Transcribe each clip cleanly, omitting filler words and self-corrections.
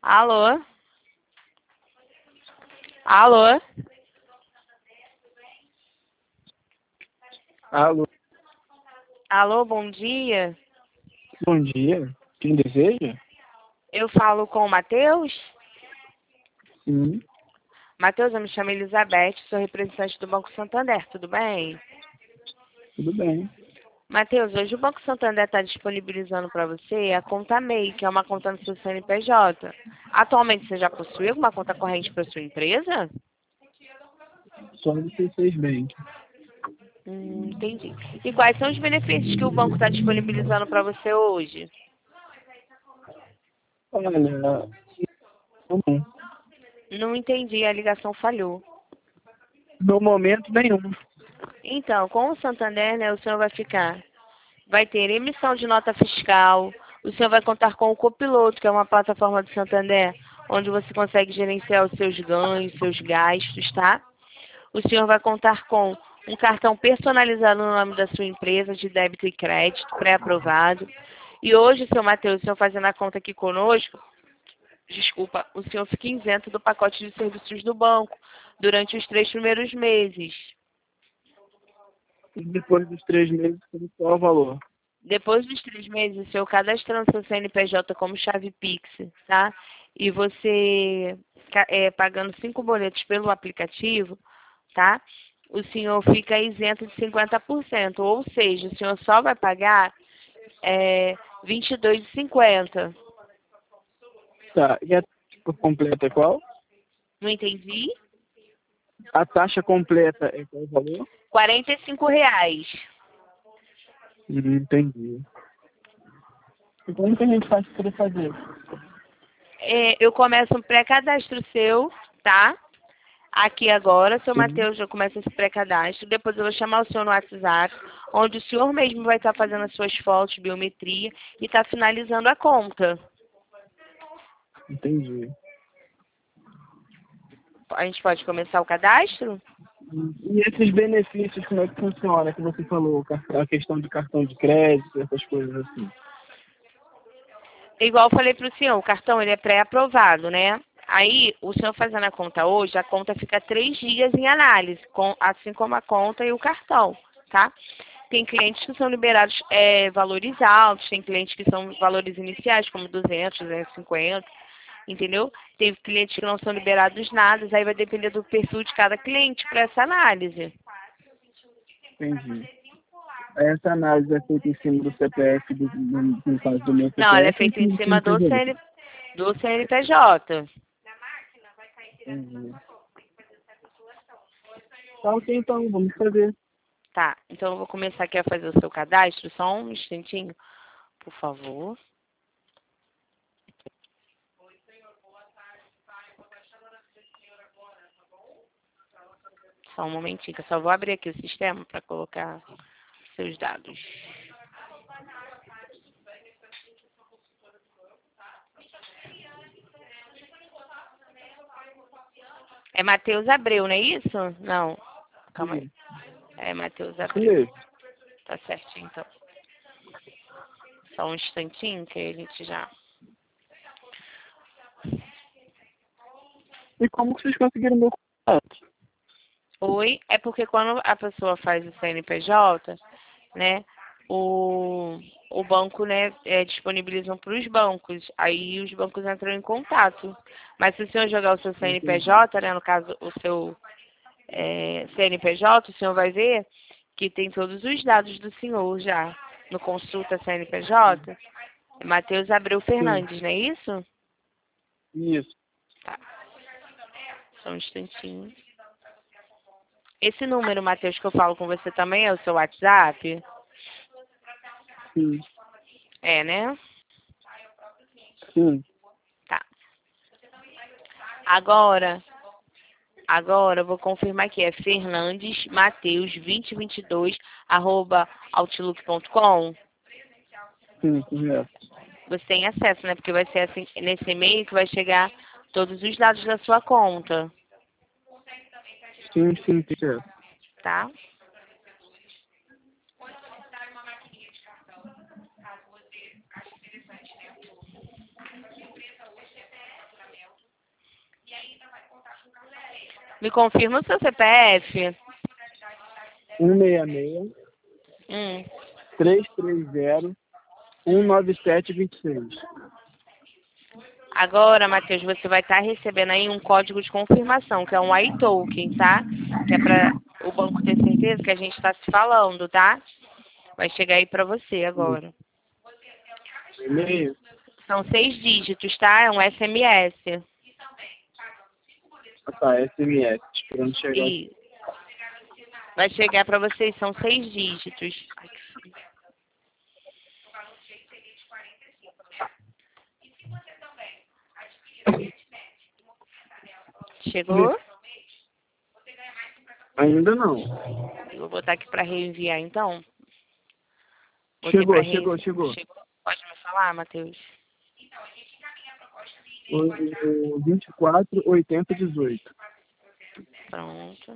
Alô? Alô? Alô, Alô, bom dia. bom dia. Quem deseja? Eu falo com o Matheus? Sim, Matheus, eu me chamo Elizabeth, sou representante do Banco Santander, tudo bem? tudo bem. Matheus, hoje o Banco Santander está disponibilizando para você a conta MEI, que é uma conta no seu CNPJ. Atualmente você já possui alguma conta corrente para sua empresa? Só no C6 Bank. Entendi. E quais são os benefícios que o banco está disponibilizando para você hoje? Olha, não, Não entendi, a ligação falhou. no momento nenhum. Então, com o Santander, né, o senhor vai ter emissão de nota fiscal, o senhor vai contar com o Copiloto, que é uma plataforma do Santander, onde você consegue gerenciar os seus ganhos, seus gastos, tá? O senhor vai contar com um cartão personalizado no nome da sua empresa, de débito e crédito, pré-aprovado. E hoje, seu Matheus, o senhor fazendo a conta aqui conosco, desculpa, o senhor fica isento do pacote de serviços do banco durante os 3 primeiros meses. E depois dos 3 meses, qual é o valor? Depois dos 3 meses, o senhor cadastrando seu CNPJ como chave Pix, tá? E você pagando 5 boletos pelo aplicativo, tá? O senhor fica isento de 50%, ou seja, o senhor só vai pagar R$ 22,50. Tá, e a taxa completa é qual? Não entendi? A taxa completa é qual o valor? R$ 45. Entendi. E como que a gente faz para fazer? Eu começo um pré-cadastro seu, tá? Aqui agora, seu Sim, Matheus, já começa esse pré-cadastro. Depois eu vou chamar o senhor no WhatsApp, onde o senhor mesmo vai estar fazendo as suas fotos, biometria e está finalizando a conta. entendi. A gente pode começar o cadastro? E esses benefícios, como é que funciona? Que você falou, a questão de cartão de crédito, essas coisas assim. Igual eu falei para o senhor, o cartão ele é pré-aprovado, né? Aí, o senhor fazendo a conta hoje, a conta fica 3 dias em análise, assim como a conta e o cartão, tá? Tem clientes que são liberados valores altos, tem clientes que são valores iniciais, como 200, 250, entendeu? Tem clientes que não são liberados nada, aí vai depender do perfil de cada cliente para essa análise. Entendi. Essa análise é feita em cima do CPF, no caso do meu Não, ela é CPF, feita e em do cima do CNPJ. do CNPJ. Entendi. Tá ok, então, vamos fazer. Tá, então eu vou começar aqui a fazer o seu cadastro, só um instantinho, por favor. Só um momentinho, que eu só vou abrir aqui o sistema para colocar seus dados. É Matheus Abreu, não é isso? Não, calma aí. Sim, É Matheus isso Abreu. mesmo. Tá certinho, então. Só um instantinho que a gente já... E como que vocês conseguiram meu contato? Oi, é porque quando a pessoa faz o CNPJ, né, o banco, né, disponibilizam para os bancos. Aí os bancos entram em contato. Mas se o senhor jogar o seu Entendi. CNPJ, né, no caso o seu CNPJ, o senhor vai ver que tem todos os dados do senhor já. No consulta CNPJ, Matheus Abreu Sim, Fernandes, não é isso? isso. Tá, só um instantinho. Esse número, Matheus, que eu falo com você também é o seu WhatsApp? Sim, É, né? sim. Tá. Agora eu vou confirmar aqui. É Fernandes Mateus 2022 @outlook.com. Sim, correto. Você tem acesso, né? Porque vai ser assim, nesse e-mail que vai chegar todos os dados da sua conta, Sim, sim, correto. tá? Me confirma o seu CPF. 166 Hum. 330 19726. Agora, Matheus, você vai estar recebendo aí um código de confirmação, que é um iToken, tá? Que é para o banco ter certeza que a gente está se falando, tá? Vai chegar aí para você agora. E-mail? São 6 dígitos, tá? É um SMS. Ah, tá, SMS. Esperando chegar. E vai chegar para vocês, são 6 dígitos. Ai, que frio. Chegou? Ainda não. Eu vou botar aqui para reenviar, então. Chegou. Pode me falar, Matheus? O 248018. Pronto.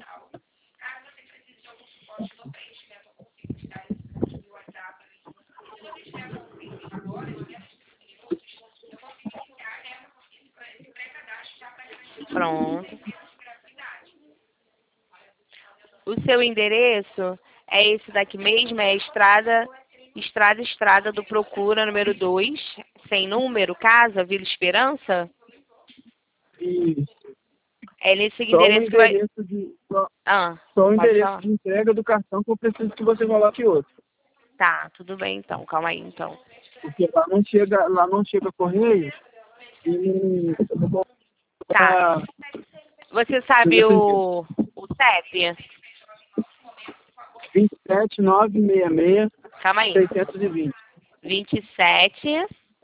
Pronto. O seu endereço é esse daqui mesmo, é Estrada do Procura, número 2, sem número, casa, Vila Esperança? Isso. É nesse Só o endereço que vai... endereço de. Só o Pode endereço falar. de entrega do cartão que eu preciso que você coloque outro. Tá, tudo bem então, calma aí então. Porque lá não chega correio. E eu vou Tá. botar. Você sabe o CEP? 27966 Calma aí. 620. 27...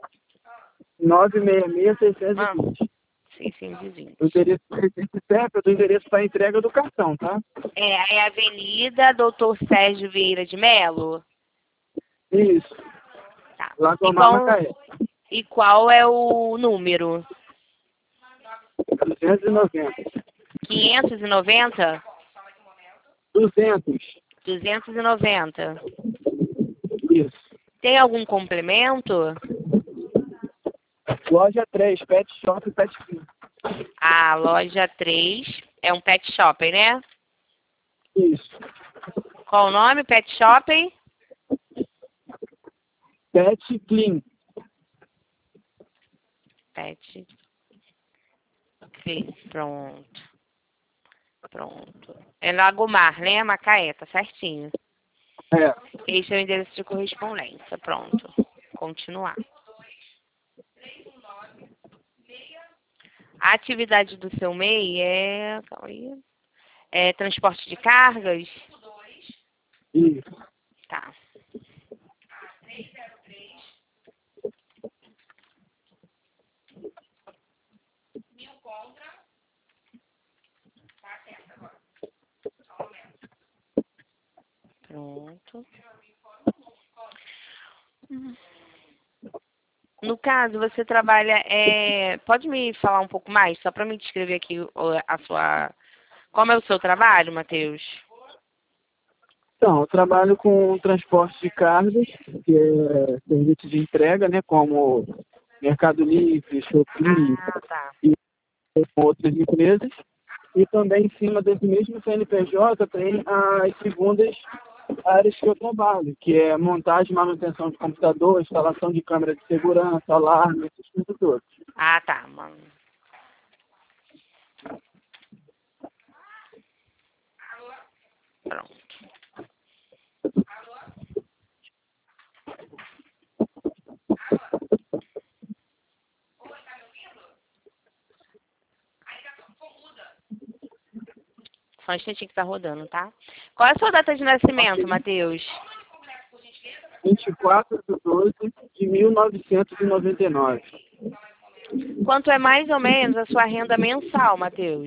966 Ah, 620. 620. O endereço esse CEP é do endereço para entrega do cartão, tá? É Avenida Doutor Sérgio Vieira de Melo? Isso. Tá. Lagomar Macaé. E qual é o número? 290. 590? 200. 290. Isso. Tem algum complemento? Loja 3, Pet Shop Pet Clean. A loja 3 é um pet shopping, né? Isso. Qual o nome? Pet shopping? Pet Clean. Pet Clean. Pronto. Pronto. É Lagomar, né? Macaé, tá certinho. É. Esse é o endereço de correspondência. Pronto. Continuar. A atividade do seu MEI é... Calma aí. É transporte de cargas? Isso. Tá. Pronto. No caso, você trabalha... Pode me falar um pouco mais, só para me descrever aqui a sua... Como é o seu trabalho, Matheus? Então, eu trabalho com transporte de cargas, que é serviço de entrega, né? Como Mercado Livre, Shopee Ah, tá. e outras empresas. E também em cima desse mesmo CNPJ tem as segundas áreas que eu trabalho, que é montagem e manutenção de computador, instalação de câmera de segurança, alarme, esses tipos todos. Ah, tá, mano. Pronto. Só um instantinho que tá rodando, tá? Qual é a sua data de nascimento, Matheus? 24/12/1999. Quanto é mais ou menos a sua renda mensal, Matheus?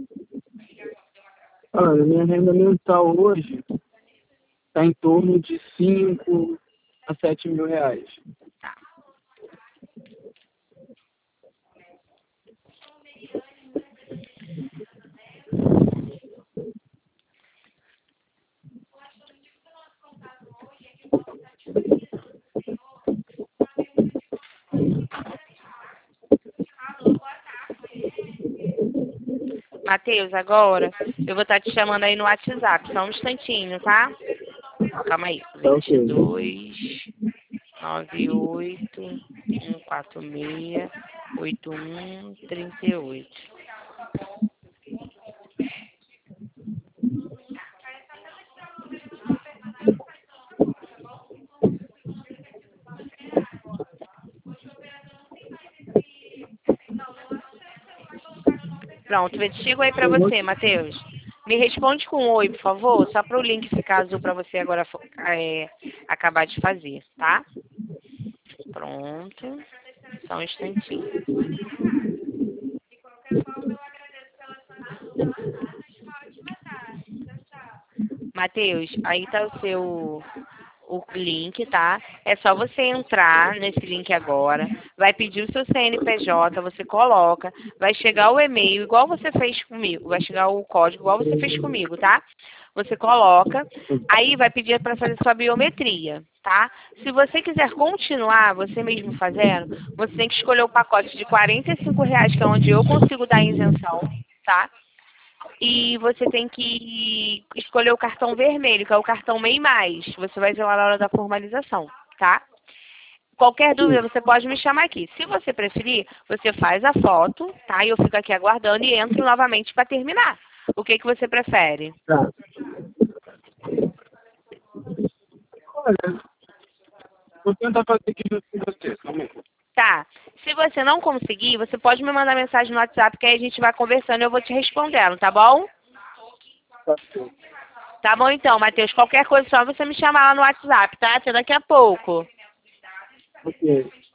Olha, minha renda mensal hoje está em torno de 5 a 7 mil reais. Tá. Matheus, agora eu vou estar te chamando aí no WhatsApp, só um instantinho, tá? Calma aí. Tá ok. 22 98 146 81 38. Pronto, chego aí pra você, Matheus. Me responde com um oi, por favor, só para o link ficar azul para você agora acabar de fazer, tá? Pronto. Só um instantinho. Matheus, aí tá o link, tá? É só você entrar nesse link agora, vai pedir o seu CNPJ, você coloca, vai chegar o e-mail igual você fez comigo, vai chegar o código igual você fez comigo, tá? Você coloca, aí vai pedir para fazer sua biometria, tá? Se você quiser continuar, você mesmo fazendo, você tem que escolher o pacote de R$ 45, que é onde eu consigo dar isenção, tá? E você tem que escolher o cartão vermelho, que é o cartão MEI+. Você vai ver lá na hora da formalização, tá? Qualquer dúvida, você pode me chamar aqui. Se você preferir, você faz a foto, tá? E eu fico aqui aguardando e entro novamente para terminar. O que você prefere? Tá. Olha, vou tentar fazer aqui junto com você, calma aí. Tá. Se você não conseguir, você pode me mandar mensagem no WhatsApp, que aí a gente vai conversando e eu vou te respondendo, tá bom? Tá bom. Tá bom então, Matheus. Qualquer coisa, só você me chamar lá no WhatsApp, tá? Até daqui a pouco. Ok.